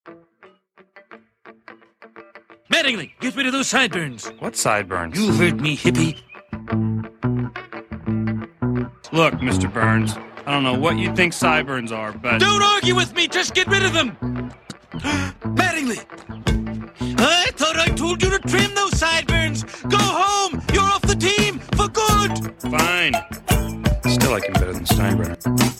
Mattingly, get rid of those sideburns. What sideburns? You heard me, hippie. Look, Mr. Burns, I don't know what you think sideburns are, but... Don't argue with me, just get rid of them. Mattingly, I thought I told you to trim those sideburns. Go home, you're off the team for good. Fine. Still like him better than Steinbrenner.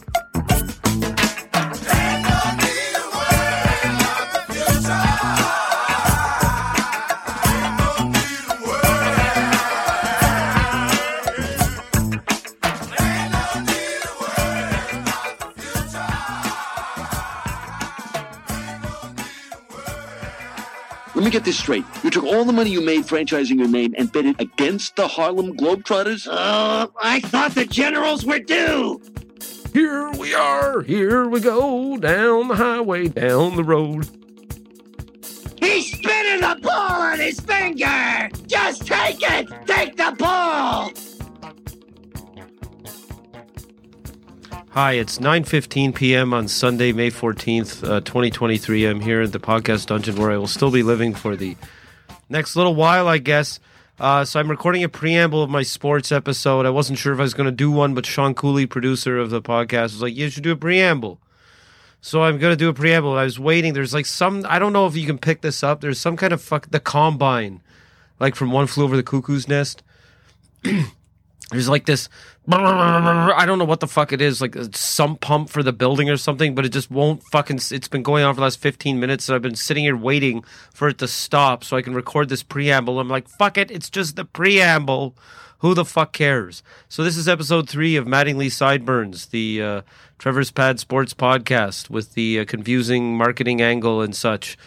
Let me get this straight. You took all the money you made franchising your name and bet it against the Harlem Globetrotters? I thought the Generals were due. Here we are, here we go, down the highway, down the road. He's spinning the ball on his finger. Just take it. Take the ball. Hi, it's 9:15 p.m. on Sunday, May 14th, 2023. I'm here at the podcast dungeon where I will still be living for the next little while, I guess. So I'm recording a preamble of my sports episode. I wasn't sure if I was going to do one, but Sean Cooley, producer of the podcast, was like, you should do a preamble. So I'm going to do a preamble. I was waiting. There's like some, I don't know if you can pick this up. There's some kind of the Combine, like from One Flew Over the Cuckoo's Nest. There's like this, I don't know what the fuck it is, like a sump pump for the building or something, but it just won't fucking, it's been going on for the last 15 minutes, and I've been sitting here waiting for it to stop so I can record this preamble. I'm like, fuck it, it's just the preamble. Who the fuck cares? So this is episode 3 of Mattingly Sideburns, the Trevor's Pad Sports podcast with the confusing marketing angle and such.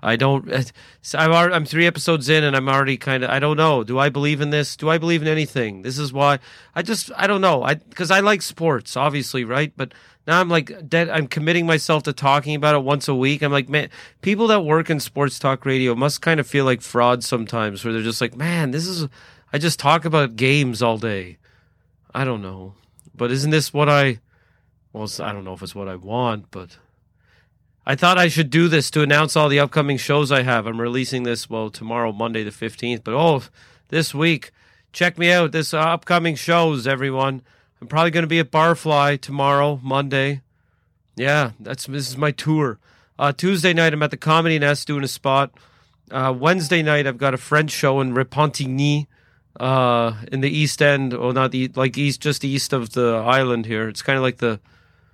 I'm 3 episodes in and I'm already kind of, I don't know. Do I believe in this? Do I believe in anything? This is why I don't know. Because I like sports, obviously, right? But now I'm like dead. I'm committing myself to talking about it once a week. I'm like, man, people that work in sports talk radio must kind of feel like frauds sometimes where they're just like, man, I just talk about games all day. I don't know. But isn't this what I don't know if it's what I want, but I thought I should do this to announce all the upcoming shows I have. I'm releasing this, tomorrow, Monday the 15th. But, this week, check me out. This upcoming shows, everyone. I'm probably going to be at Barfly tomorrow, Monday. Yeah, this is my tour. Tuesday night, I'm at the Comedy Nest doing a spot. Wednesday night, I've got a French show in Repentigny in the East End. Or not just east of the island here. It's kind of like the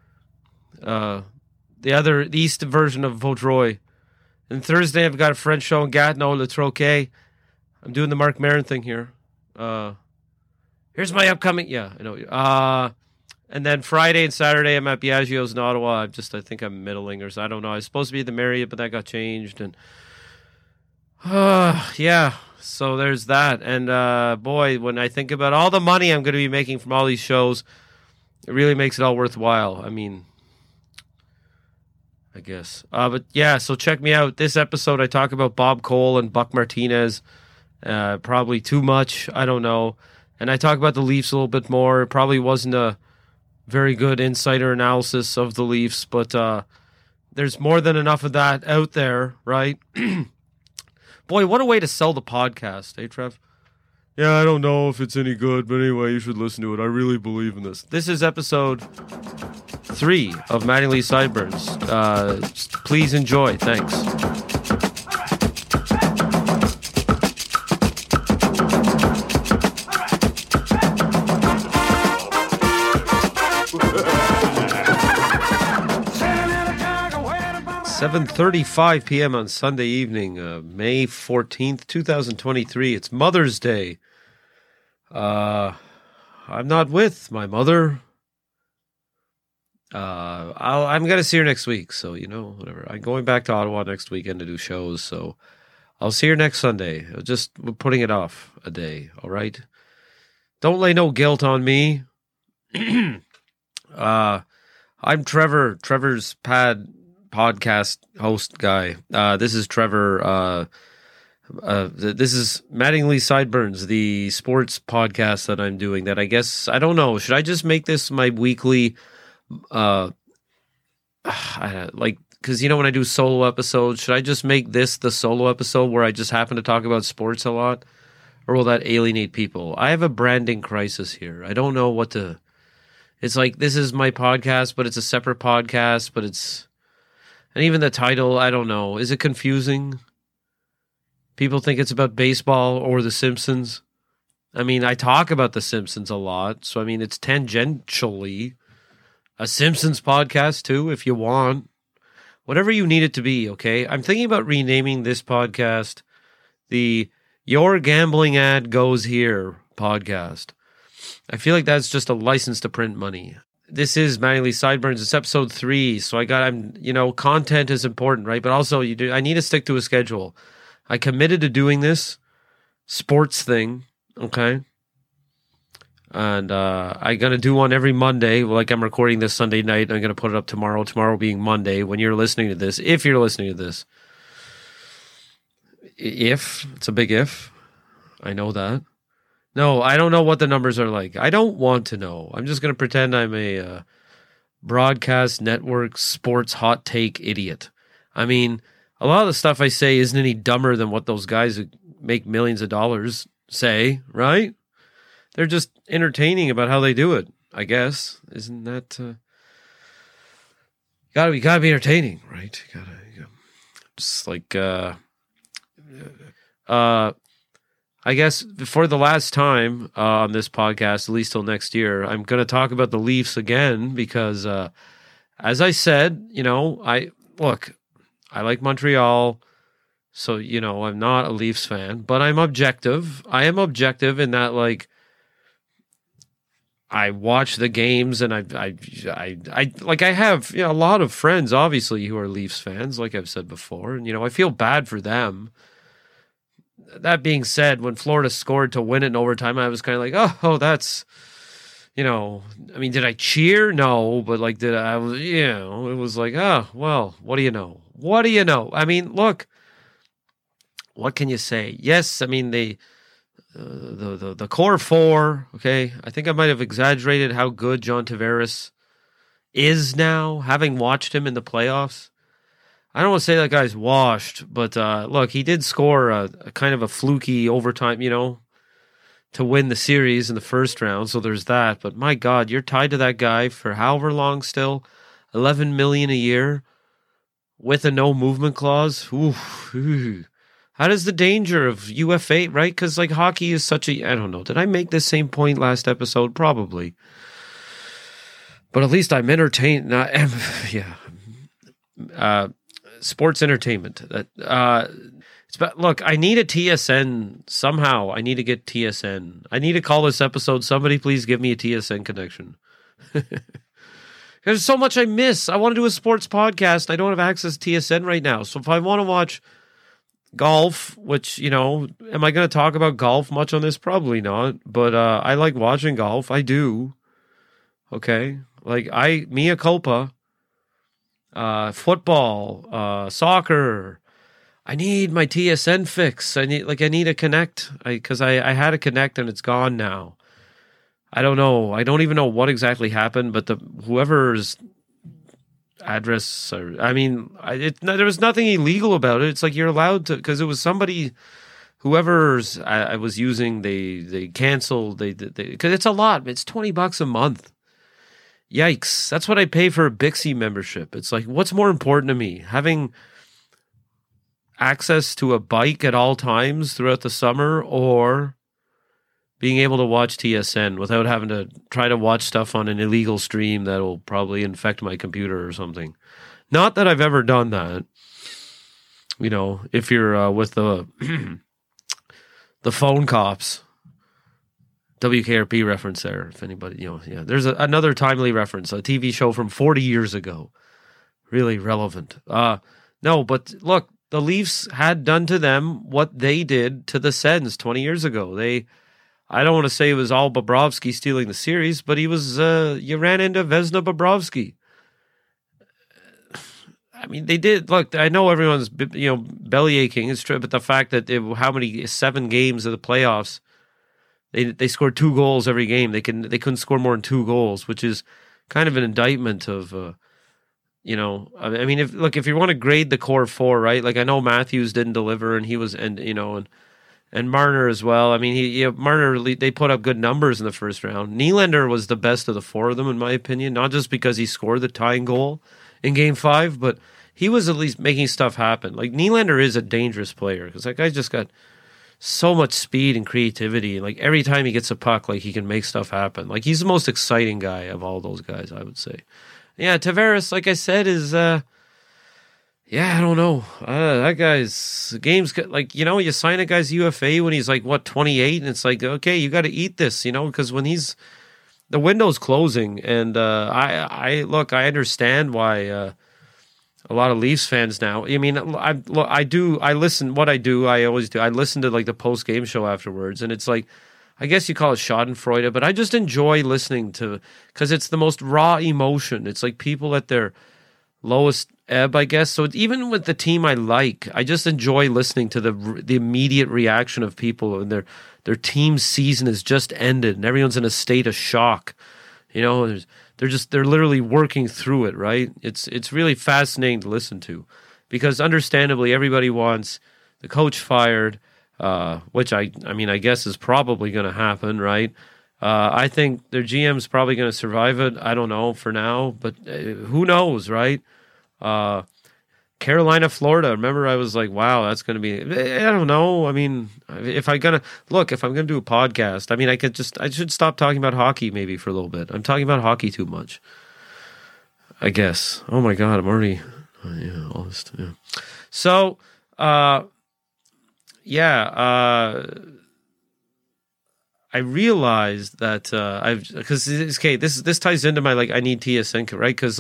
east version of Vaudreuil. And Thursday, I've got a French show in Gatineau, Le Troquet. I'm doing the Mark Maron thing here. Here's my upcoming... Yeah, I know. And then Friday and Saturday, I'm at Biagio's in Ottawa. I think I'm middling or so. I don't know. I was supposed to be at the Marriott, but that got changed. And yeah, so there's that. And boy, when I think about all the money I'm going to be making from all these shows, it really makes it all worthwhile. I mean, I guess. But yeah, so check me out. This episode, I talk about Bob Cole and Buck Martinez. Probably too much. I don't know. And I talk about the Leafs a little bit more. It probably wasn't a very good insider analysis of the Leafs, but there's more than enough of that out there, right? Boy, what a way to sell the podcast, eh, Trev? Yeah, I don't know if it's any good, but anyway, you should listen to it. I really believe in this. This is episode 3 of Mattingly Sideburns. Please enjoy. Thanks. $7:35 p.m. on Sunday evening, May 14th, 2023. It's Mother's Day. I'm not with my mother. I'm going to see her next week, so, whatever. I'm going back to Ottawa next weekend to do shows, so I'll see her next Sunday. We're putting it off a day, all right? Don't lay no guilt on me. I'm Trevor, Trevor's Pad podcast host guy. This is Trevor. This is Mattingly Sideburns, the sports podcast that I'm doing that I guess, I don't know. Should I just make this my weekly, like because, when I do solo episodes, should I just make this the solo episode where I just happen to talk about sports a lot? Or will that alienate people? I have a branding crisis here. I don't know what to... It's like, this is my podcast, but it's a separate podcast, but it's... And even the title, I don't know. Is it confusing? People think it's about baseball or The Simpsons. I mean, I talk about The Simpsons a lot, so it's tangentially a Simpsons podcast too, if you want. Whatever you need it to be, okay? I'm thinking about renaming this podcast the Your Gambling Ad Goes Here podcast. I feel like that's just a license to print money. This is Mattingly Sideburns. It's episode 3, so content is important, right? But also, I need to stick to a schedule. I committed to doing this sports thing, okay? And I'm going to do one every Monday. Like, I'm recording this Sunday night. I'm going to put it up tomorrow. Tomorrow being Monday when you're listening to this. If you're listening to this. If. It's a big if. I know that. No, I don't know what the numbers are like. I don't want to know. I'm just going to pretend I'm a broadcast network sports hot take idiot. A lot of the stuff I say isn't any dumber than what those guys who make millions of dollars say, right? They're just entertaining about how they do it, I guess. Isn't that... You gotta be entertaining, right? You gotta just like... I guess for the last time on this podcast, at least till next year, I'm going to talk about the Leafs again because, as I said, I like Montreal, so, I'm not a Leafs fan, but I'm objective. I am objective in that, like, I watch the games and I have a lot of friends, obviously, who are Leafs fans, like I've said before, and, I feel bad for them. That being said, when Florida scored to win it in overtime, I was kind of like, oh, that's, did I cheer? No, but like, it was like, oh, well, what do you know? What do you know? Look, what can you say? Yes, the core four, okay? I think I might have exaggerated how good John Tavares is now, having watched him in the playoffs. I don't want to say that guy's washed, but look, he did score a kind of a fluky overtime, to win the series in the first round, so there's that. But my God, you're tied to that guy for however long still, $11 million a year with a no movement clause. Ooh. How does the danger of UFA, right? Because like hockey is such a, I don't know. Did I make this same point last episode? Probably. But at least I'm entertained. Sports entertainment. Look, I need a TSN somehow. I need to get TSN. I need to call this episode, somebody please give me a TSN connection. There's so much I miss. I want to do a sports podcast. I don't have access to TSN right now. So if I want to watch golf, which, am I going to talk about golf much on this? Probably not. But I like watching golf. I do. Okay. Like, mea culpa. Football, soccer. I need my TSN fix. I need a connect. Because I had a connect and it's gone now. I don't know. I don't even know what exactly happened, but whoever's address, there was nothing illegal about it. It's like you're allowed to, because it was somebody, whoever's I was using, they canceled, because it's a lot. It's $20 a month. Yikes. That's what I pay for a Bixby membership. It's like, what's more important to me? Having access to a bike at all times throughout the summer, or being able to watch TSN without having to try to watch stuff on an illegal stream that'll probably infect my computer or something. Not that I've ever done that. If you're with the the phone cops, WKRP reference there, if anybody, there's another timely reference, a TV show from 40 years ago. Really relevant. No, but look, the Leafs had done to them what they did to the Sens 20 years ago. I don't want to say it was all Bobrovsky stealing the series, but he was, you ran into Vezina Bobrovsky. They did. Look, I know everyone's, belly aching. It's true, but the fact that 7 games of the playoffs, they scored 2 goals every game. They couldn't score more than 2 goals, which is kind of an indictment of I mean, if you want to grade the core four, right? Like I know Matthews didn't deliver, and he was, and Marner as well. I mean, Marner, they put up good numbers in the first round. Nylander was the best of the four of them, in my opinion, not just because he scored the tying goal in Game 5, but he was at least making stuff happen. Like, Nylander is a dangerous player because that guy just got so much speed and creativity. Like, every time he gets a puck, like, he can make stuff happen. Like, he's the most exciting guy of all those guys, I would say. Yeah, Tavares, like I said, is... Yeah, I don't know. That guy's game's like, you sign a guy's UFA when he's like, 28, and it's like, okay, you got to eat this, because when the window's closing, and I understand why a lot of Leafs fans now. I mean, I listen. What I do, I always do. I listen to like the post game show afterwards, and it's like, I guess you call it Schadenfreude, but I just enjoy listening to because it's the most raw emotion. It's like people at their lowest ebb, I guess. So even with the team I like, I just enjoy listening to the immediate reaction of people, and their team's season has just ended, and everyone's in a state of shock. They're literally working through it, right? It's really fascinating to listen to, because understandably everybody wants the coach fired, which I guess is probably going to happen, right? I think their GM's probably going to survive it. I don't know for now, but who knows, right? Carolina, Florida. Remember, I was like, wow, that's going to be, I don't know. I mean, if I'm going to do a podcast, I mean, I should stop talking about hockey maybe for a little bit. I'm talking about hockey too much, I guess. Oh my God, I'm already, all this. Yeah. So, I realized that this ties into my I need TSN, right? Because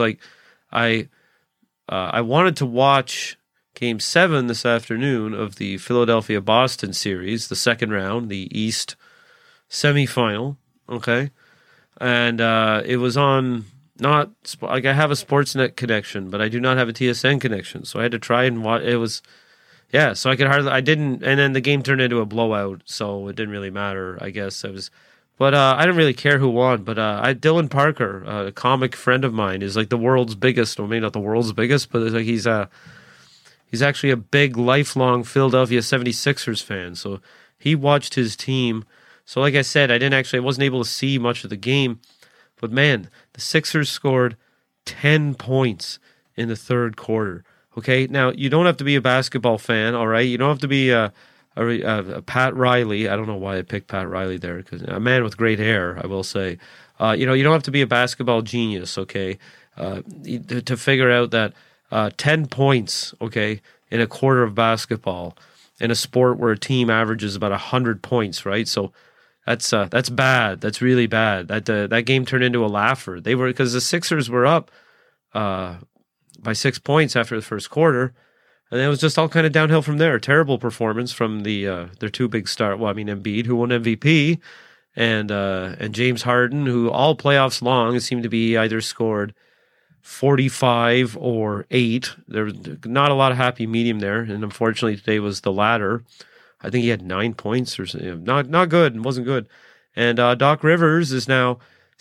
I wanted to watch Game 7 this afternoon of the Philadelphia-Boston series, the second round, the East semifinal. Okay, and it was on I have a Sportsnet connection, but I do not have a TSN connection, so I had to try and watch. It was. Yeah, so I didn't, and then the game turned into a blowout, so it didn't really matter, I guess. But I didn't really care who won, but Dylan Parker, a comic friend of mine, is like the world's biggest, or maybe not the world's biggest, but it's like he's actually a big, lifelong Philadelphia 76ers fan, so he watched his team. So like I said, I wasn't able to see much of the game, but man, the Sixers scored 10 points in the third quarter. Okay, now you don't have to be a basketball fan, all right? You don't have to be a Pat Riley. I don't know why I picked Pat Riley there, because a man with great hair, I will say. You don't have to be a basketball genius, okay, to figure out that 10 points, okay, in a quarter of basketball in a sport where a team averages about 100 points, right? So that's bad. That's really bad. That game turned into a laugher. Because the Sixers were up by 6 points after the first quarter, and it was just all kind of downhill from there. Terrible performance from their two big stars. Well, I mean, Embiid, who won MVP, and James Harden, who all playoffs long seemed to be either scored 45 or 8. There was not a lot of happy medium there, and unfortunately today was the latter. I think he had 9 points or something. Not good. It wasn't good. And Doc Rivers is now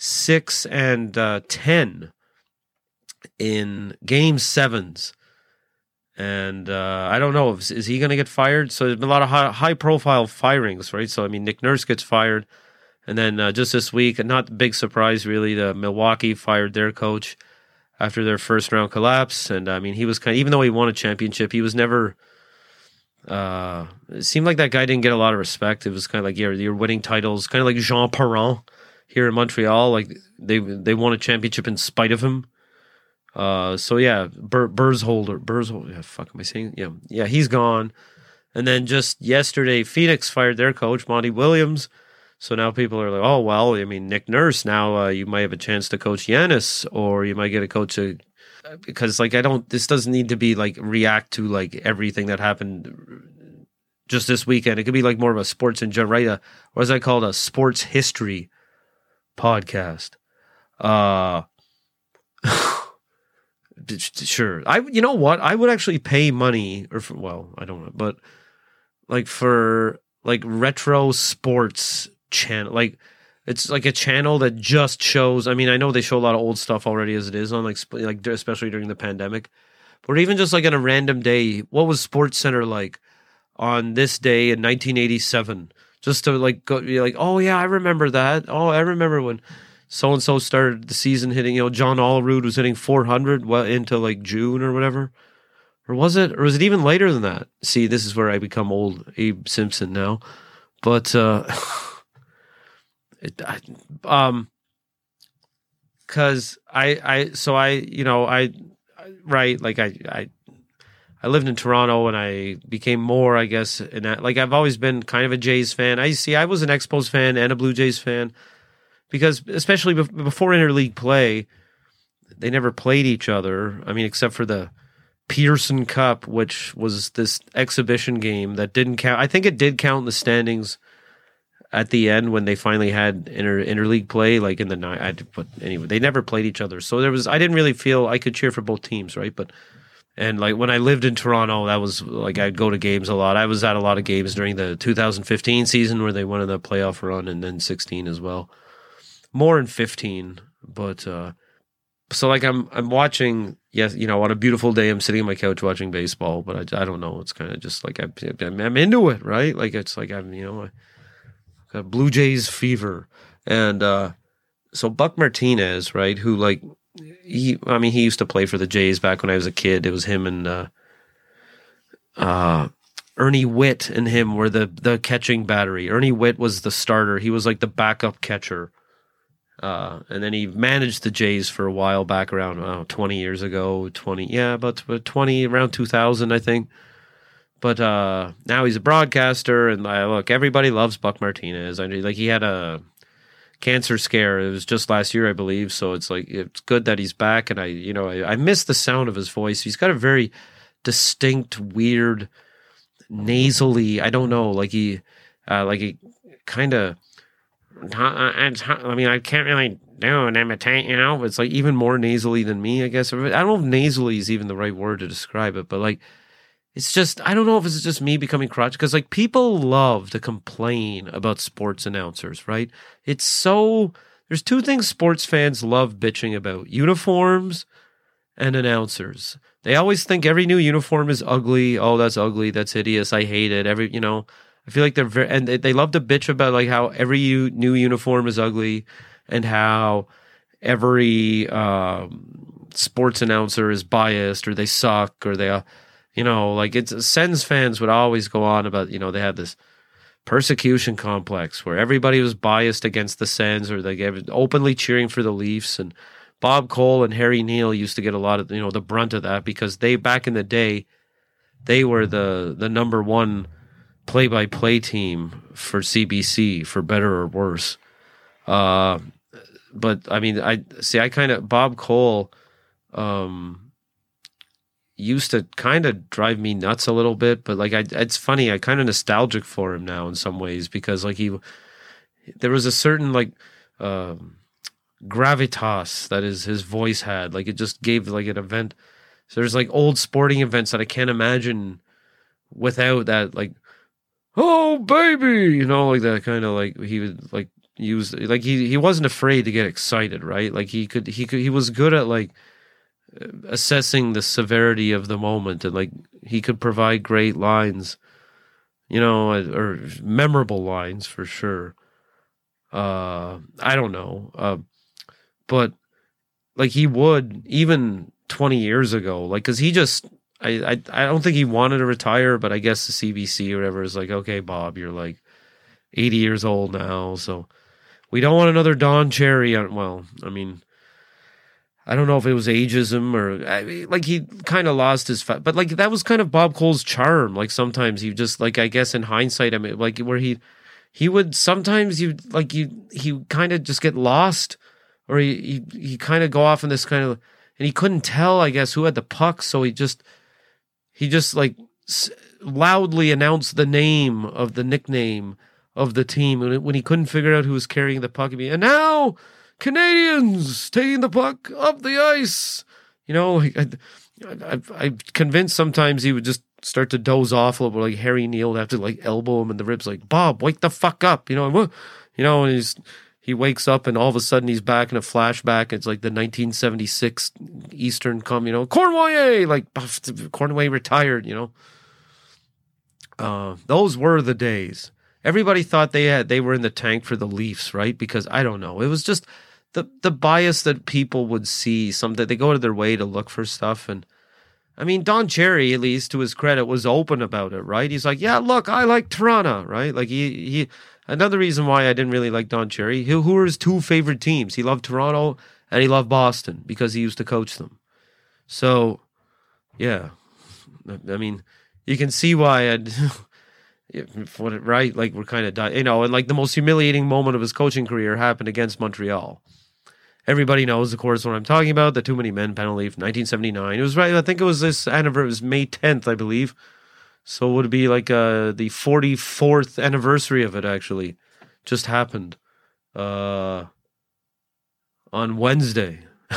6-10 in Game 7s, and I don't know, is he going to get fired? So there's been a lot of high profile firings, right? So I mean, Nick Nurse gets fired, and then just this week, and not a big surprise really, the Milwaukee fired their coach after their first round collapse. And I mean, he was even though he won a championship, he was never. It seemed like that guy didn't get a lot of respect. It was kind of like you're winning titles, kind of like Jean Perron here in Montreal. Like they won a championship in spite of him. So yeah, Burzholder, yeah, fuck am I saying? Yeah, he's gone. And then just yesterday, Phoenix fired their coach, Monty Williams. So now people are like, oh, well, I mean, Nick Nurse, now you might have a chance to coach Giannis, or you might get a coach because this doesn't need to be like react to like everything that happened just this weekend. It could be like more of a sports in general, right? What is that called? A sports history podcast. Sure. You know what? I would actually pay money, I don't know, but like for like retro sports channel, like it's like a channel that just shows. I mean, I know they show a lot of old stuff already as it is on like especially during the pandemic, but even just like on a random day, what was Sports Center like on this day in 1987? Just to like go, be like, oh yeah, I remember that. Oh, I remember when so and so started the season hitting. John Olerud was hitting 400 into like June or whatever, or was it even later than that? See, this is where I become old Abe Simpson now, but because I lived in Toronto and I became more, I guess, in that. Like, I've always been kind of a Jays fan. I was an Expos fan and a Blue Jays fan because, especially before interleague play, they never played each other. I mean, except for the Pearson Cup, which was this exhibition game that didn't count. I think it did count in the standings at the end when they finally had interleague play, like in the night. But anyway, they never played each other, so I didn't really feel I could cheer for both teams, right? And like when I lived in Toronto, that was like I'd go to games a lot. I was at a lot of games during the 2015 season where they won the playoff run, and then 16 as well. More in 15, but so like I'm watching. Yes, on a beautiful day, I'm sitting on my couch watching baseball. But I don't know. It's kind of just like I'm into it, right? Like it's like I'm got Blue Jays fever, and so Buck Martinez, right? Who like. He used to play for the Jays back when I was a kid. It was him and Ernie Witt and him were the catching battery. Ernie Witt was the starter. He was like the backup catcher. And then he managed the Jays for a while back around 20 years ago. About 20, around 2000, I think. But now he's a broadcaster, and look, everybody loves Buck Martinez. He had a cancer scare. It was just last year, I believe. So it's like it's good that he's back, and I miss the sound of his voice. He's got a very distinct, weird, nasally. I don't know, like he kind of. I mean, I can't really do an imitate. It's like even more nasally than me, I guess. I don't know if nasally is even the right word to describe it, but like. It's just, I don't know if it's just me becoming crotch, because like people love to complain about sports announcers, right? There's two things sports fans love bitching about: uniforms and announcers. They always think every new uniform is ugly. Oh, that's ugly. That's hideous. I hate it. I feel like they're and they love to bitch about like how every new uniform is ugly and how every sports announcer is biased or they suck or they like Sens fans would always go on about, they had this persecution complex where everybody was biased against the Sens or they gave openly cheering for the Leafs. And Bob Cole and Harry Neal used to get a lot of, the brunt of that because back in the day, they were the number one play-by-play team for CBC, for better or worse. But I mean, Bob Cole, used to kind of drive me nuts a little bit, but like it's funny, I kind of nostalgic for him now in some ways because like there was a certain like gravitas that his voice had, like it just gave like an event. So there's like old sporting events that I can't imagine without that, like, oh baby, like that kind of like he would like use, like he wasn't afraid to get excited, right? Like he was good at like assessing the severity of the moment, and like he could provide great lines, or memorable lines for sure. I don't know, but like he would even 20 years ago, like because he just I don't think he wanted to retire, but I guess the CBC or whatever is like, okay, Bob, you're like 80 years old now, so we don't want another Don Cherry. Well, I mean, I don't know if it was ageism or like he kind of lost his but like that was kind of Bob Cole's charm. Like sometimes he just like, I guess in hindsight, I mean, like where he would sometimes he kind of just get lost, or he kind of go off in this kind of, and he couldn't tell, I guess, who had the puck, so he just like loudly announced the nickname of the team when he couldn't figure out who was carrying the puck. And now Canadians taking the puck up the ice. I'm convinced sometimes he would just start to doze off a little bit, like Harry Neal would have to like elbow him in the ribs, like, Bob, wake the fuck up, and he's he wakes up and all of a sudden he's back in a flashback. It's like the 1976 Eastern Cornway, like Cornway retired, those were the days. Everybody thought they were in the tank for the Leafs, right? Because I don't know. It was just the bias that people would see. Something they go out of their way to look for stuff. And I mean, Don Cherry, at least to his credit, was open about it, right? He's like, yeah, look, I like Toronto, right? Like he another reason why I didn't really like Don Cherry, who were his two favorite teams. He loved Toronto and he loved Boston because he used to coach them. So, yeah. I mean, you can see why right? Like we're kind of, and like the most humiliating moment of his coaching career happened against Montreal. Everybody knows, of course, what I'm talking about. The too many men penalty from 1979. It was right. I think it was this anniversary. It was May 10th, I believe. So it would be like the 44th anniversary of it. Actually, just happened on Wednesday.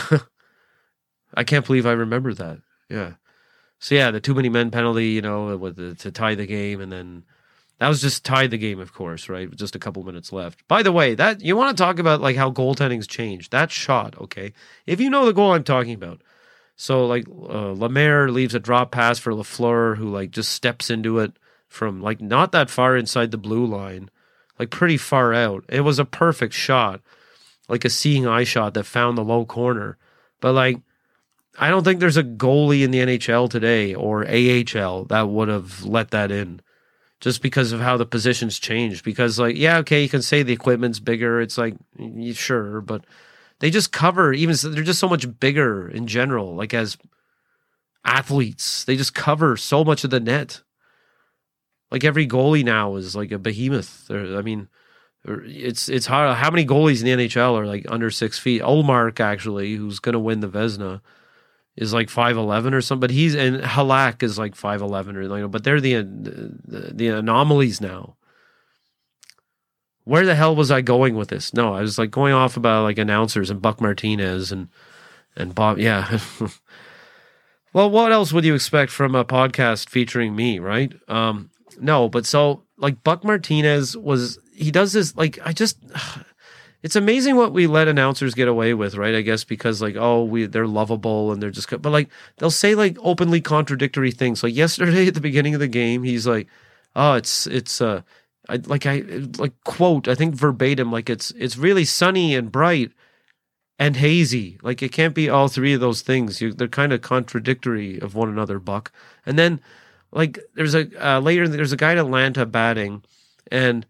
I can't believe I remember that. Yeah. So yeah, the too many men penalty. To tie the game, and then. That was just tied the game, of course, right? With just a couple minutes left. By the way, that you want to talk about like how goaltending's changed. That shot, okay? If you know the goal I'm talking about. So like Lemaire leaves a drop pass for Lafleur, who like just steps into it from like not that far inside the blue line, like pretty far out. It was a perfect shot, like a seeing eye shot that found the low corner. But like, I don't think there's a goalie in the NHL today or AHL that would have let that in. Just because of how the positions changed. Because, like, yeah, okay, you can say the equipment's bigger. It's like, sure, but they just cover, they're just so much bigger in general. Like, as athletes, they just cover so much of the net. Like, every goalie now is like a behemoth. It's hard. How many goalies in the NHL are like under 6 feet? Ullmark, actually, who's going to win the Vezina, is like 5'11" or something, but and Halak is like 5'11" but they're the anomalies now. Where the hell was I going with this? No, I was like going off about like announcers and Buck Martinez and Bob. Yeah. Well, what else would you expect from a podcast featuring me, right? No, but so like Buck Martinez he does this, like, it's amazing what we let announcers get away with, right? I guess because like, they're lovable and they're just, but like they'll say like openly contradictory things. Like yesterday at the beginning of the game, he's like, "Oh, I quote, I think verbatim, like it's really sunny and bright and hazy. Like it can't be all three of those things. They're kind of contradictory of one another, Buck." And then like there's a guy in Atlanta batting, and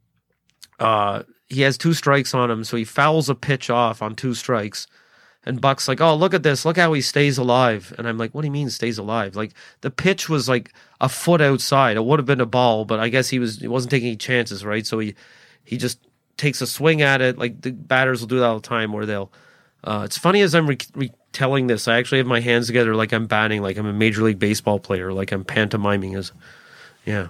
he has 2 strikes on him, so he fouls a pitch off on 2 strikes. And Buck's like, "Oh, look at this. Look how he stays alive." And I'm like, "What do you mean stays alive?" Like, the pitch was like a foot outside. It would have been a ball, but I guess he wasn't taking any chances, right? So he just takes a swing at it. Like, the batters will do that all the time, where they'll... it's funny as I'm retelling this, I actually have my hands together like I'm batting, like I'm a Major League Baseball player, like I'm pantomiming as... Yeah.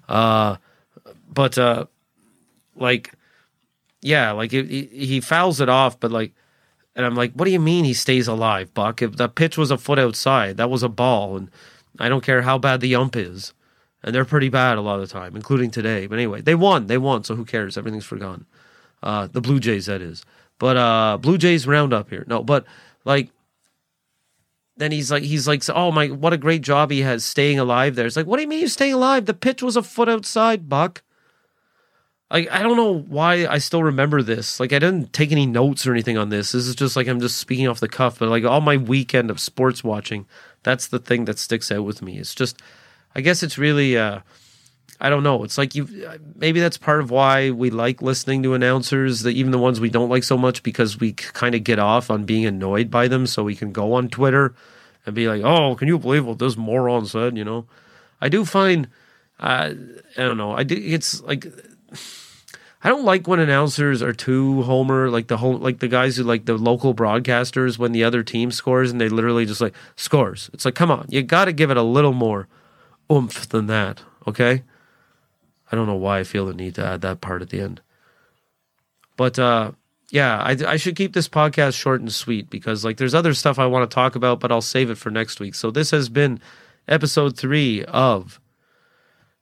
Like... Yeah, like he fouls it off, but like, and I'm like, what do you mean he stays alive, Buck? If the pitch was a foot outside, that was a ball, and I don't care how bad the ump is, and they're pretty bad a lot of the time, including today. But anyway, they won, so who cares? Everything's forgotten. The Blue Jays, that is. But Blue Jays roundup here. No, but like, then he's like, "Oh my, what a great job he has staying alive there." It's like, what do you mean you're staying alive? The pitch was a foot outside, Buck. Like, I don't know why I still remember this. Like, I didn't take any notes or anything on this. This is just like I'm just speaking off the cuff. But like all my weekend of sports watching, that's the thing that sticks out with me. It's just, I guess it's really, I don't know. It's like maybe that's part of why we like listening to announcers, even the ones we don't like so much, because we kind of get off on being annoyed by them, so we can go on Twitter and be like, "Oh, can you believe what this moron said?" I do find, I don't know. It's like, I don't like when announcers are too homer, like the guys who like the local broadcasters when the other team scores and they literally just like scores. It's like, come on, you got to give it a little more oomph than that, okay? I don't know why I feel the need to add that part at the end. But yeah, I should keep this podcast short and sweet because like there's other stuff I want to talk about, but I'll save it for next week. So this has been episode 3 of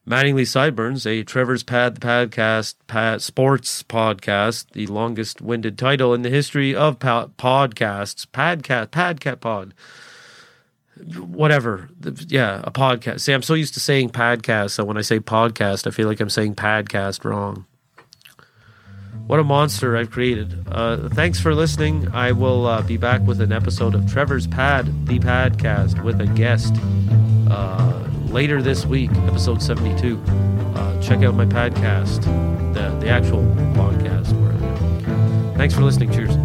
Mattingly Sideburns, a Trevor's Pad the Podcast sports podcast, the longest-winded title in the history of podcasts. Padcat pod. Whatever. A podcast. See, I'm so used to saying podcast, so when I say podcast, I feel like I'm saying padcast wrong. What a monster I've created. Thanks for listening. I will be back with an episode of Trevor's Pad, the Padcast, with a guest later this week, episode 72. Check out my podcast, the actual podcast. Thanks for listening. Cheers.